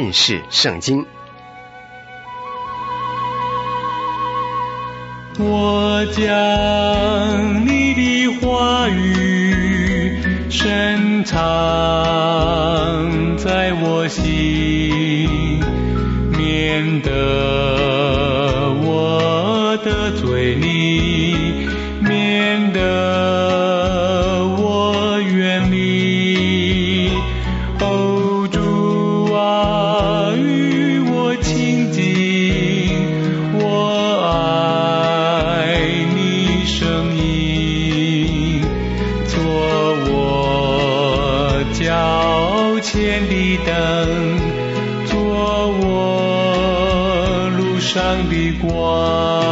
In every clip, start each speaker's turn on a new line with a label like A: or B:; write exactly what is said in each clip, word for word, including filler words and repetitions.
A: 认识圣经。
B: 我将你的话语深藏在我心，免得我得罪你，免得我远离。哦，主啊，与我亲近，我爱你声音，做我脚前的灯，做我路上的光。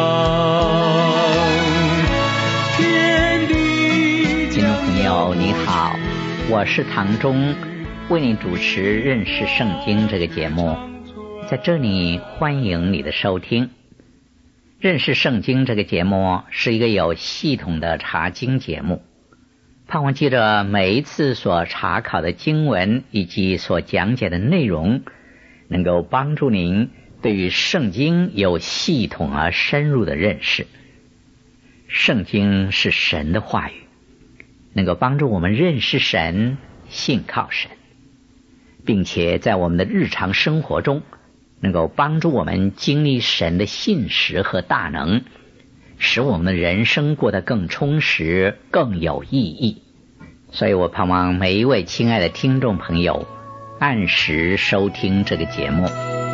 C: 听众朋友你好，我是唐忠，为你主持认识圣经这个节目。在这里欢迎你的收听。认识圣经这个节目是一个有系统的查经节目，盼望借着每一次所查考的经文以及所讲解的内容，能够帮助您对于圣经有系统而深入的认识。圣经是神的话语，能够帮助我们认识神，信靠神，并且在我们的日常生活中能够帮助我们经历神的信实和大能，使我们的人生过得更充实，更有意义。所以我盼望每一位亲爱的听众朋友按时收听这个节目。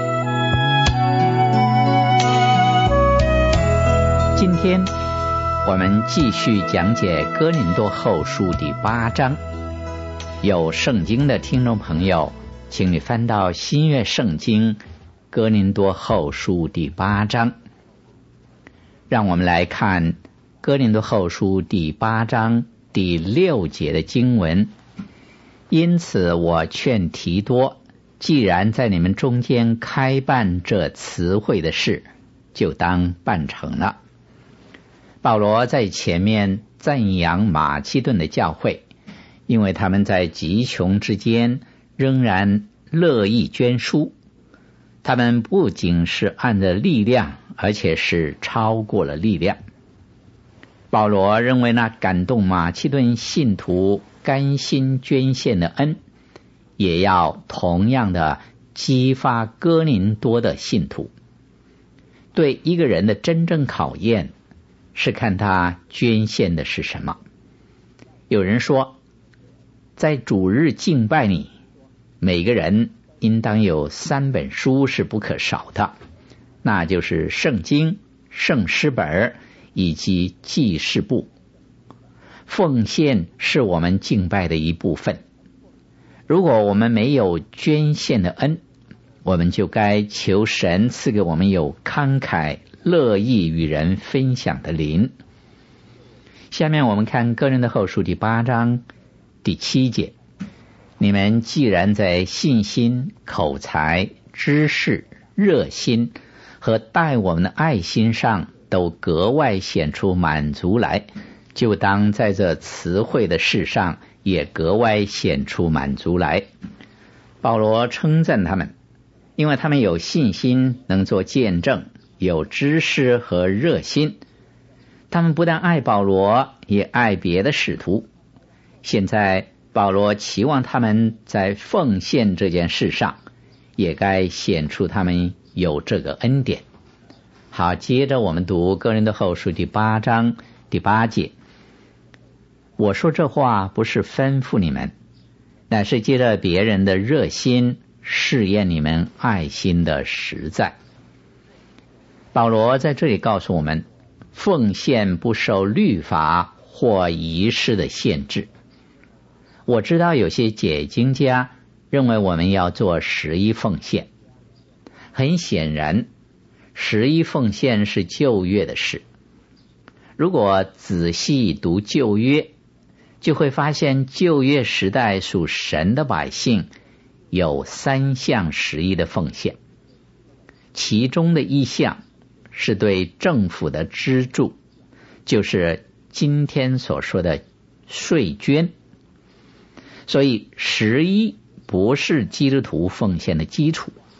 C: 今天我们继续讲解哥林多后书第八章。有圣经的听众朋友，请你翻到新约圣经哥林多后书第八章。让我们来看哥林多后书第八章第六节的经文。因此我劝提多，既然在你们中间开办这词汇的事，就当办成了。保罗在前面赞扬马其顿的教会，因为他们在极穷之间仍然乐意捐书，他们不仅是按着力量，而且是超过了力量。保罗认为那感动马其顿信徒甘心捐献的恩，也要同样的激发哥林多的信徒。对一个人的真正考验，是看他捐献的是什么。有人说，在主日敬拜里，每个人应当有三本书是不可少的，那就是圣经、圣诗本以及记事簿。奉献是我们敬拜的一部分。如果我们没有捐献的恩，我们就该求神赐给我们有慷慨乐意与人分享的灵。下面我们看哥林多后书第八章第七节。你们既然在信心、口才、知识、热心和待我们的爱心上都格外显出满足来，就当在这词汇的事上也格外显出满足来。保罗称赞他们，因为他们有信心能做见证，有知识和热心。他们不但爱保罗，也爱别的使徒。现在保罗期望他们在奉献这件事上也该显出他们有这个恩典。好，接着我们读哥林多后书第八章第八节。我说这话不是吩咐你们，乃是借着别人的热心试验你们爱心的实在。保罗在这里告诉我们，奉献不受律法或仪式的限制。我知道有些解经家认为我们要做十一奉献。很显然，十一奉献是旧约的事。如果仔细读旧约，就会发现旧约时代属神的百姓有三项十一的奉献，其中的一项是对政府的资助，就是今天所说的税捐。所以十一不是基督徒奉献的基础，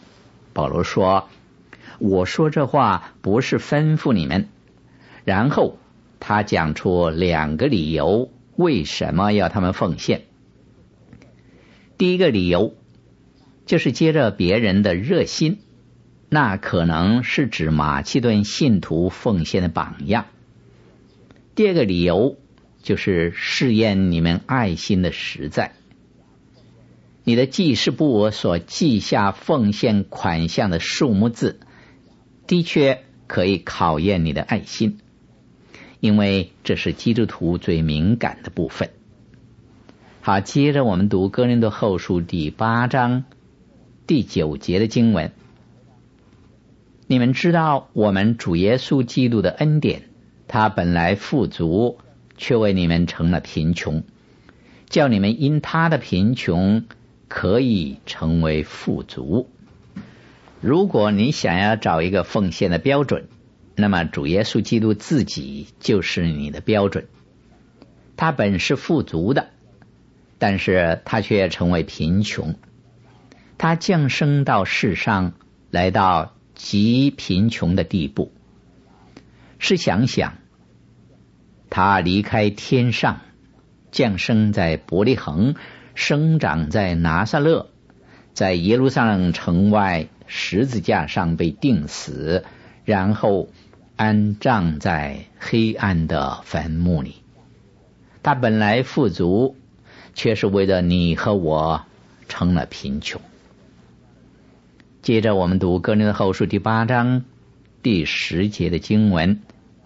C: 保罗说，我说这话不是吩咐你们。然后他讲出两个理由，为什么要他们奉献。第一个理由就是接着别人的热心，那可能是指马其顿信徒奉献的榜样。第二个理由就是试验你们爱心的实在。你的记事簿所记下奉献款项的数目字，的确可以考验你的爱心，因为这是基督徒最敏感的部分。好，接着我们读哥林多后书第八章第九节的经文。你们知道我们主耶稣基督的恩典，他本来富足，却为你们成了贫穷，叫你们因他的贫穷可以成为富足。如果你想要找一个奉献的标准，那么主耶稣基督自己就是你的标准。他本是富足的，但是他却成为贫穷。他降生到世上，来到极贫穷的地步。试想想，他离开天上，降生在伯利恒，生长在拿撒勒，在耶路撒冷城外十字架上被钉死，然后安葬在黑暗的坟墓里。他本来富足，却是为了你和我成了贫穷。接着我们读哥林多后书第八章第十节的经文。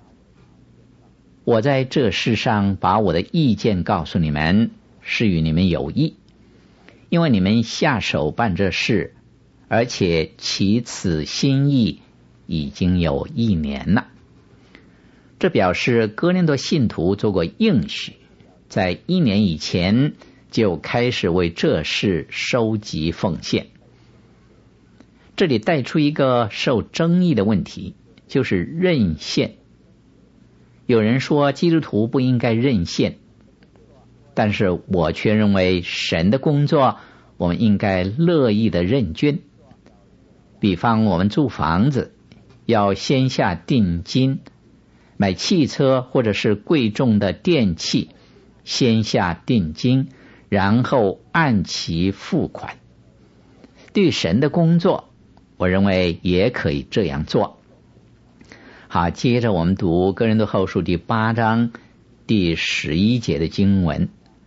C: 我在这世上把我的意见告诉你们，是与你们有益，因为你们下手办这事，而且起此心意已经有一年了。这表示哥林多信徒做过应许，在一年以前就开始为这事收集奉献。这里带出一个受争议的问题，就是认献。有人说基督徒不应该认献，但是我却认为神的工作我们应该乐意的认捐。比方我们租房子，要先下定金，买汽车或者是贵重的电器，先下定金，然后按期付款。对神的工作，我认为也可以这样做。好，接着我们读哥林多后书第八章第十一节的经文。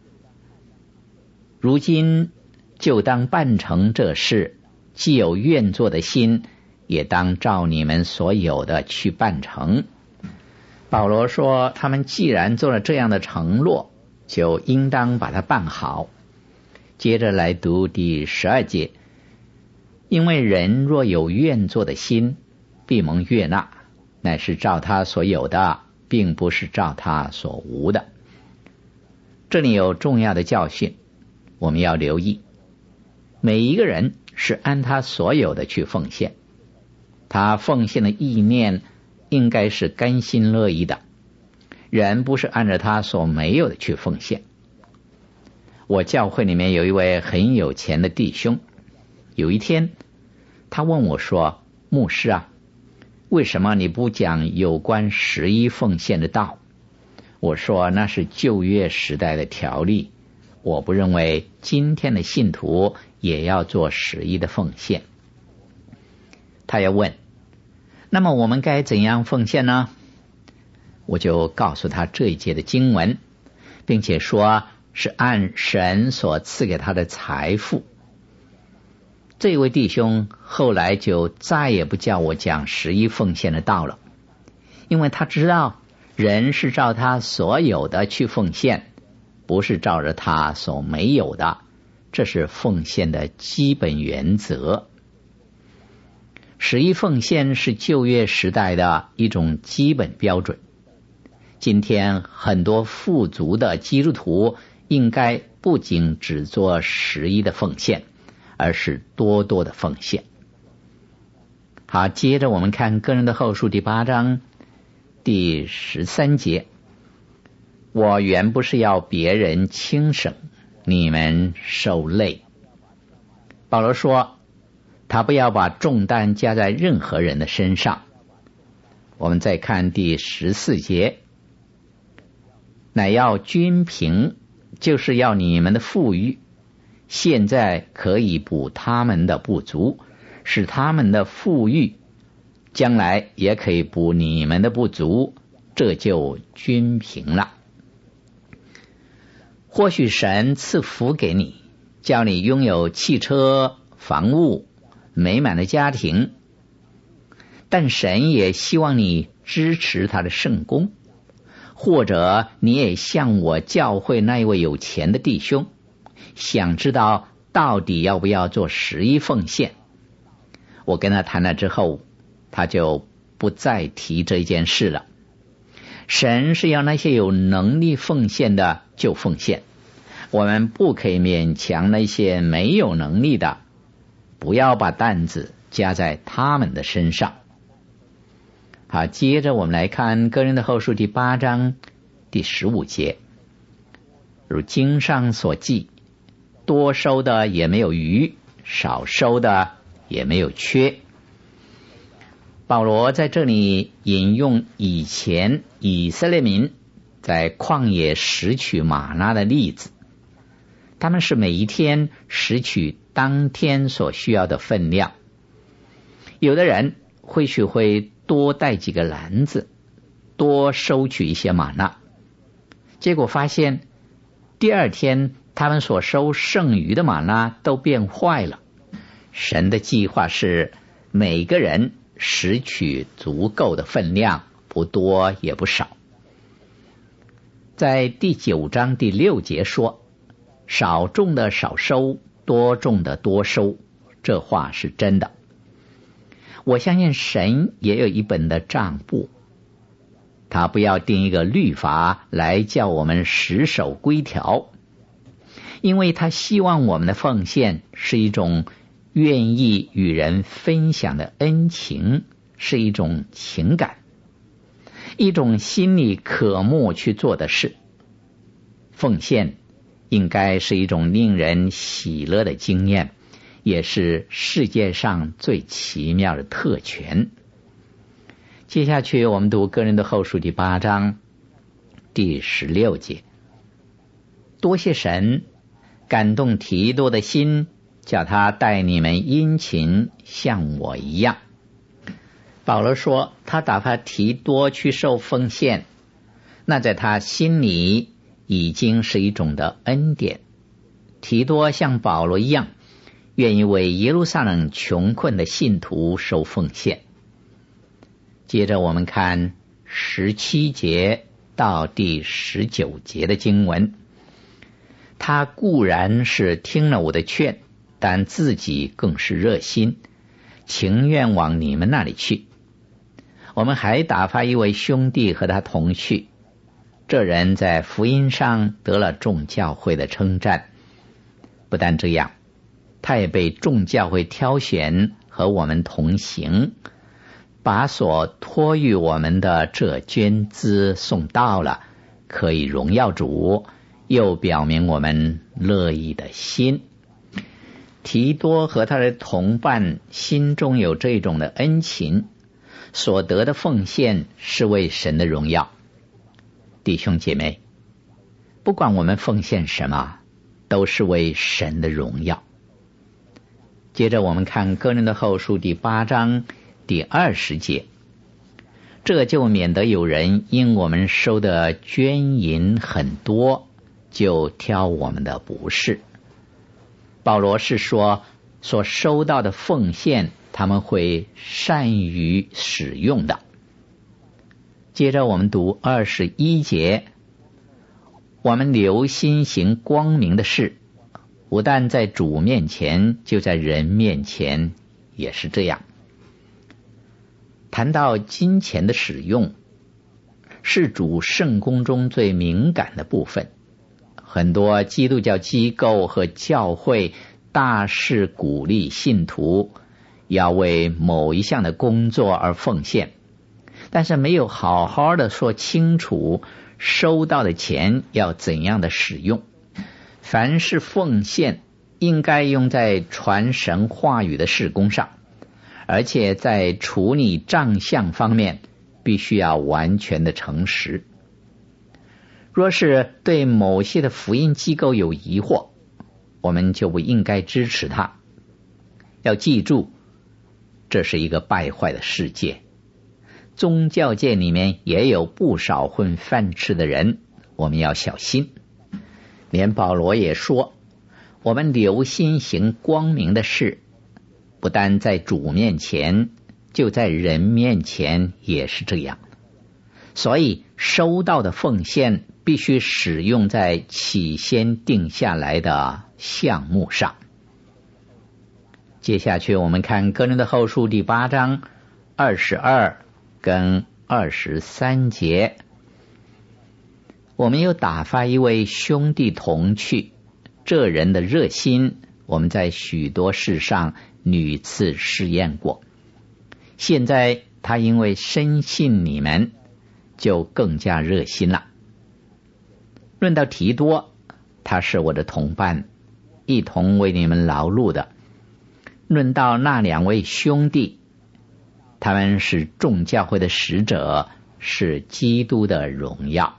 C: 如今就当办成这事，既有愿做的心，也当照你们所有的去办成。保罗说，他们既然做了这样的承诺，就应当把它办好。接着来读第十二节。因为人若有愿做的心，必蒙悦纳，乃是照他所有的，并不是照他所无的。这里有重要的教训，我们要留意。每一个人是按他所有的去奉献，他奉献的意念应该是甘心乐意的，人不是按照他所没有的去奉献。我教会里面有一位很有钱的弟兄，有一天他问我说，牧师啊，为什么你不讲有关十一奉献的道？我说那是旧约时代的条例，我不认为今天的信徒也要做十一的奉献。他要问，那么我们该怎样奉献呢？我就告诉他这一节的经文，并且说是按神所赐给他的财富。这位弟兄后来就再也不叫我讲十一奉献的道了，因为他知道人是照他所有的去奉献，不是照着他所没有的，这是奉献的基本原则。十一奉献是旧约时代的一种基本标准。今天很多富足的基督徒应该不仅只做十一的奉献，而是多多的奉献。好，接着我们看哥林多后书第八章第十三节。我原不是要别人轻省，你们受累。保罗说， 他不要把重担加在任何人的身上。我们再看第十四节，乃要均平，就是要你们的富裕，现在可以补他们的不足，使他们的富裕将来也可以补你们的不足，这就均平了。或许神赐福给你，叫你拥有汽车、房屋、美满的家庭，但神也希望你支持他的圣工，或者你也像我教会那一位有钱的弟兄，想知道到底要不要做十一奉献。我跟他谈了之后，他就不再提这件事了。神是要那些有能力奉献的就奉献，我们不可以勉强那些没有能力的，不要把担子加在他们的身上。好，接着我们来看哥林多后书第八章第十五节，如经上所记，多收的也没有余，少收的也没有缺。保罗在这里引用以前以色列民在旷野拾取玛纳的例子，他们是每一天拾取当天所需要的分量。有的人或许会多带几个篮子，多收取一些玛纳，结果发现第二天他们所收剩余的玛纳都变坏了。神的计划是每个人拾取足够的分量，不多也不少。在第九章第六节说，少种的少收，多种的多收，这话是真的。我相信神也有一本的账簿，他不要定一个律法来叫我们死守规条，因为他希望我们的奉献是一种愿意与人分享的恩情，是一种情感，一种心里渴慕去做的事。奉献应该是一种令人喜乐的经验，也是世界上最奇妙的特权。接下去我们读哥林多后书第八章第十六节，多谢神感动提多的心，叫他待你们殷勤，像我一样。保罗说他打发提多去受奉献，那在他心里已经是一种的恩典。提多像保罗一样，愿意为耶路撒冷穷困的信徒受奉献。接着我们看十七节到第十九节的经文，他固然是听了我的劝，但自己更是热心，情愿往你们那里去。我们还打发一位兄弟和他同去，这人在福音上得了众教会的称赞。不但这样，他也被众教会挑选和我们同行，把所托予我们的这捐资送到了，可以荣耀主，又表明我们乐意的心。提多和他的同伴心中有这种的恩情，所得的奉献是为神的荣耀。弟兄姐妹，不管我们奉献什么，都是为神的荣耀。接着我们看哥林多后书第八章第二十节，这就免得有人因我们收的捐银很多，就挑我们的不是。保罗是说，所收到的奉献他们会善于使用的。接着我们读二十一节，我们留心行光明的事，不但在主面前，就在人面前也是这样。谈到金钱的使用，是主圣工中最敏感的部分。很多基督教机构和教会大肆鼓励信徒要为某一项的工作而奉献，但是没有好好的说清楚收到的钱要怎样的使用。凡是奉献， 应该用在传神话语的事工上，而且在处理账项方面必须要完全的诚实。若是对某些的福音机构有疑惑，我们就不应该支持它。要记住，这是一个败坏的世界，宗教界里面也有不少混饭吃的人，我们要小心。连保罗也说，我们留心行光明的事，不但在主面前，就在人面前也是这样。所以收到的奉献必须使用在起先定下来的项目上。接下去我们看哥林多后书第八章二十二跟二十三节。我们又打发一位兄弟同去，这人的热心我们在许多事上屡次试验过，现在他因为深信你们，就更加热心了。论到提多，他是我的同伴，一同为你们劳碌的。论到那两位兄弟，他们是众教会的使者，是基督的荣耀。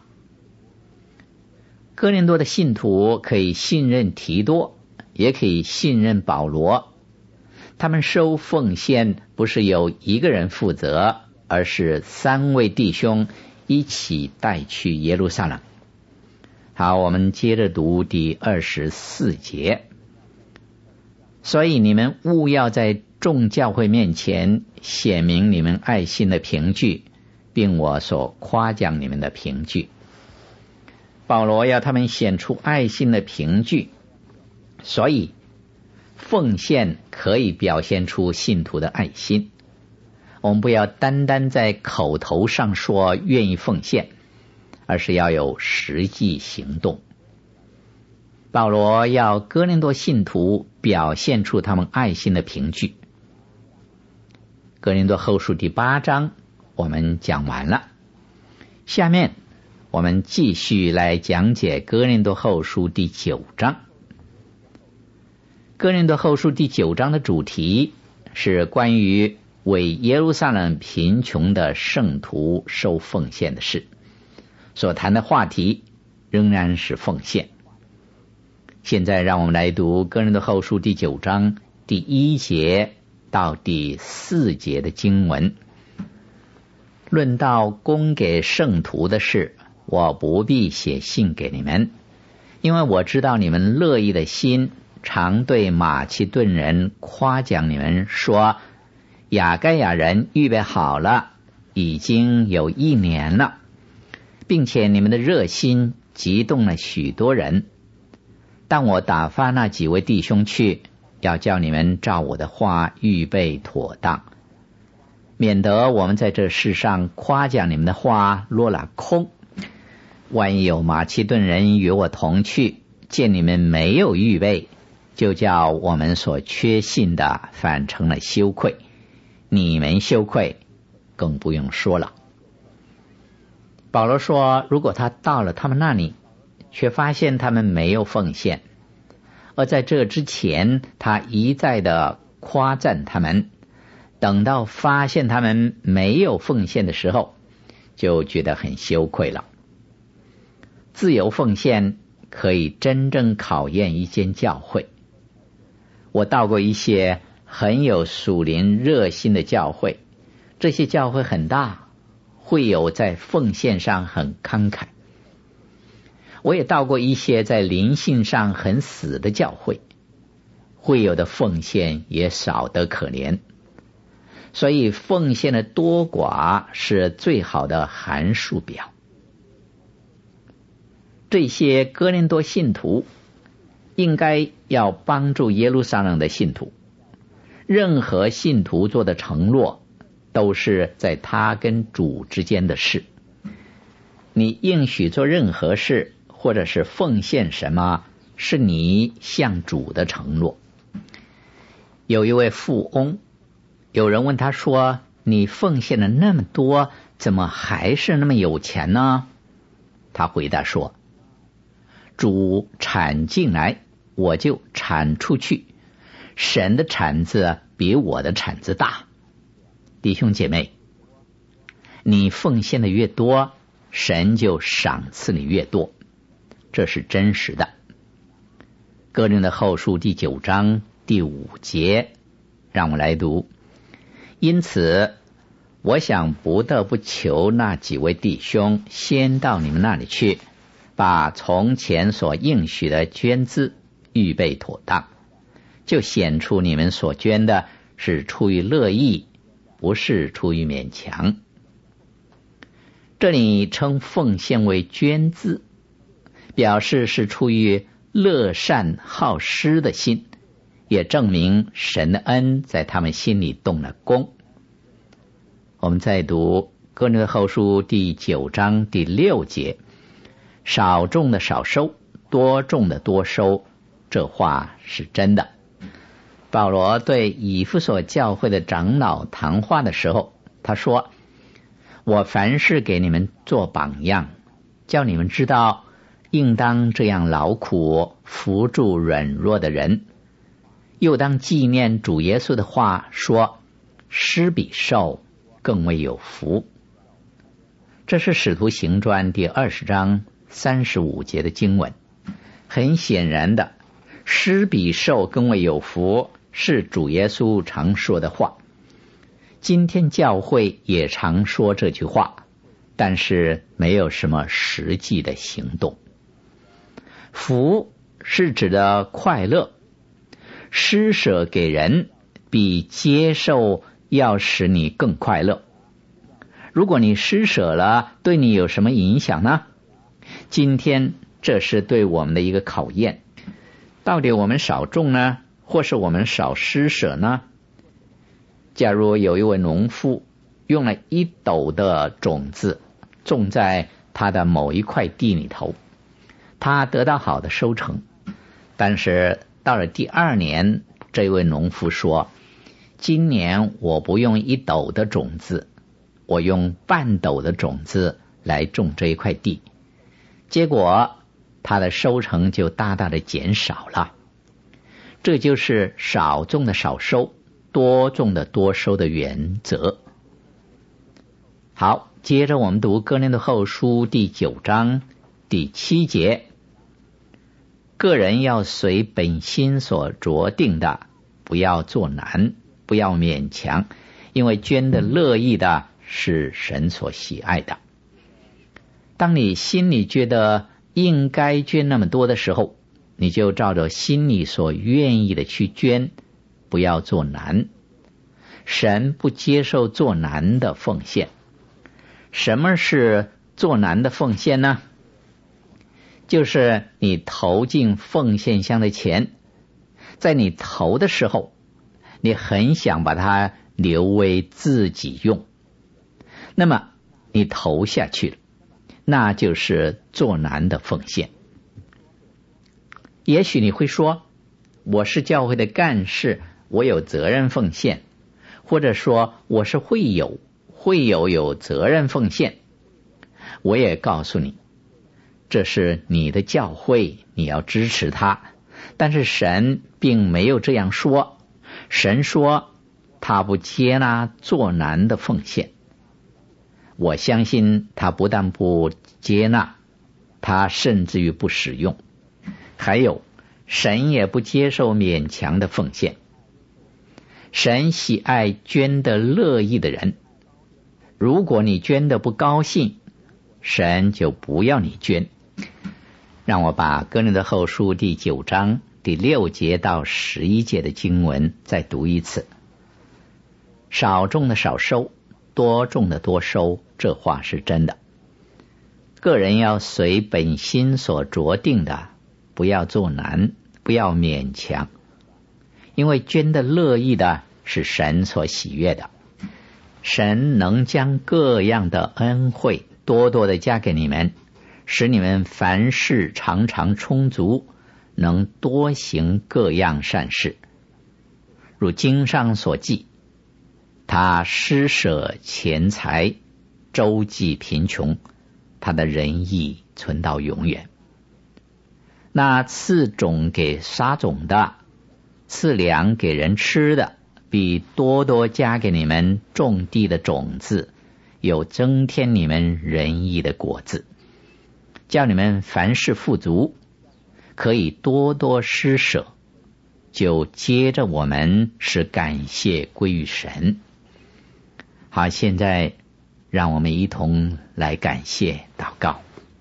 C: 哥林多的信徒可以信任提多，也可以信任保罗。他们收奉献不是由一个人负责，而是三位弟兄一起带去耶路撒冷。好，我们接着读第二十四节。所以你们务要在众教会面前显明你们爱心的凭据，并我所夸奖你们的凭据。保罗要他们显出爱心的凭据，所以奉献可以表现出信徒的爱心。我们不要单单在口头上说愿意奉献，而是要有实际行动。保罗要哥林多信徒表现出他们爱心的凭据。哥林多后书第八章我们讲完了，下面我们继续来讲解哥林多后书第九章。哥林多后书第九章的主题是关于为耶路撒冷贫穷的圣徒收奉献的事，所谈的话题仍然是奉献。现在让我们来读哥林多后书第九章第一节到第四节的经文。论到供给圣徒的事，我不必写信给你们，因为我知道你们乐意的心，常对马其顿人夸奖你们，说亚该亚人预备好了，已经有一年了，并且你们的热心激动了许多人。但我打发那几位弟兄去，要叫你们照我的话预备妥当，免得我们在这世上夸奖你们的话落了空。万一有马其顿人与我同去，见你们没有预备，就叫我们所确信的反成了羞愧，你们羞愧更不用说了。保罗说，如果他到了他们那里，却发现他们没有奉献，而在这之前他一再的夸赞他们，等到发现他们没有奉献的时候，就觉得很羞愧了。自由奉献可以真正考验一间教会。我到过一些很有属灵热心的教会，这些教会很大，会有在奉献上很慷慨。我也到过一些在灵性上很死的教会，会有的奉献也少得可怜。所以奉献的多寡是最好的函数表。这些哥林多信徒应该要帮助耶路撒冷的信徒，任何信徒做的承诺都是在他跟主之间的事。你应许做任何事或者是奉献什么，是你向主的承诺。有一位富翁，有人问他说，你奉献了那么多，怎么还是那么有钱呢？他回答说，主产进来， 我就产出去。神的产子比我的产子大。弟兄姐妹，你奉献的越多，神就赏赐你越多，这是真实的。哥林多后书第九章第五节，让我来读。因此我想不得不求那几位弟兄先到你们那里去，把从前所应许的捐资预备妥当，就显出你们所捐的是出于乐意，不是出于勉强。这里称奉献为捐资，表示是出于乐善好施的心，也证明神的恩在他们心里动了工。我们再读哥林多后书第九章第六节，少种的少收，多种的多收，这话是真的。保罗对以弗所教会的长老谈话的时候，他说，我凡事给你们做榜样，叫你们知道应当这样劳苦，扶助软弱的人，又当纪念主耶稣的话说，施比受更为有福。这是使徒行传第二十章三十五节的经文。很显然的，施比受更为有福是主耶稣常说的话。今天教会也常说这句话，但是没有什么实际的行动。福是指的快乐，施舍给人比接受要使你更快乐。如果你施舍了，对你有什么影响呢？今天这是对我们的一个考验，到底我们少种呢，或是我们少施舍呢？假如有一位农夫用了一斗的种子种在他的某一块地里头，他得到好的收成，但是到了第二年，这位农夫说，今年我不用一斗的种子，我用半斗的种子来种这一块地，结果他的收成就大大的减少了。这就是少种的少收，多种的多收的原则。好，接着我们读哥林多后书第九章第七节，个人要随本心所酌定的，不要做难，不要勉强，因为捐的乐意的是神所喜爱的。当你心里觉得应该捐那么多的时候，你就照着心里所愿意的去捐，不要做难。神不接受做难的奉献。什么是做难的奉献呢？就是你投进奉献箱的钱，在你投的时候，你很想把它留为自己用，那么你投下去了，那就是做难的奉献。也许你会说，我是教会的干事，我有责任奉献，或者说我是会友，会友有责任奉献。我也告诉你，这是你的教会，你要支持它，但是神并没有这样说。神说他不接纳做难的奉献。我相信他不但不接纳，他甚至于不使用。还有，神也不接受勉强的奉献。神喜爱捐得乐意的人。如果你捐得不高兴，神就不要你捐。让我把哥林多后书第九章第六节到十一节的经文再读一次。少种的少收，多种的多收，这话是真的。个人要随本心所酌定的，不要做难，不要勉强，因为捐的乐意的是神所喜悦的。神能将各样的恩惠多多的加给你们，使你们凡事常常充足，能多行各样善事。如经上所记，他施舍钱财，周济贫穷，他的仁义存到永远。 那赐种给撒种的，赐粮给人吃的，必多多加给你们种地的种子，有增添你们仁义的果子，叫你们凡事富足，可以多多施舍，就接着我们是感谢归于神。好，现在让我们一同来感谢祷告。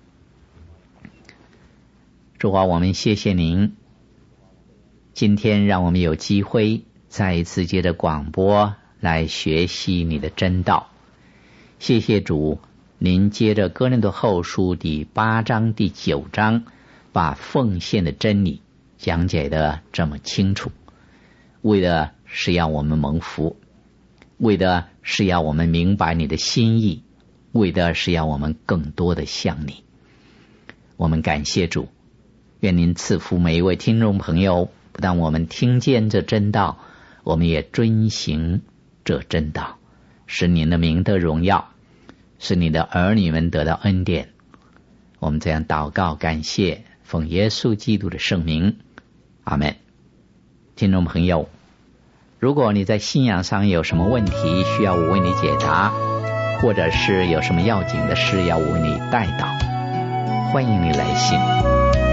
C: 主啊，我们谢谢您，今天让我们有机会再一次借着广播来学习你的真道。谢谢主，您接着哥林多后书第八章第九章，把奉献的真理讲解得这么清楚，为的是要我们蒙福，为的是要我们明白你的心意，为的是要我们更多的像你。我们感谢主，愿您赐福每一位听众朋友，不但我们听见这真道，我们也遵行这真道，使您的名得荣耀，使你的儿女们得到恩典。我们这样祷告感谢，奉耶稣基督的圣名，阿们。听众朋友，如果你在信仰上有什么问题需要我为你解答，或者是有什么要紧的事要我为你代祷，欢迎你来信。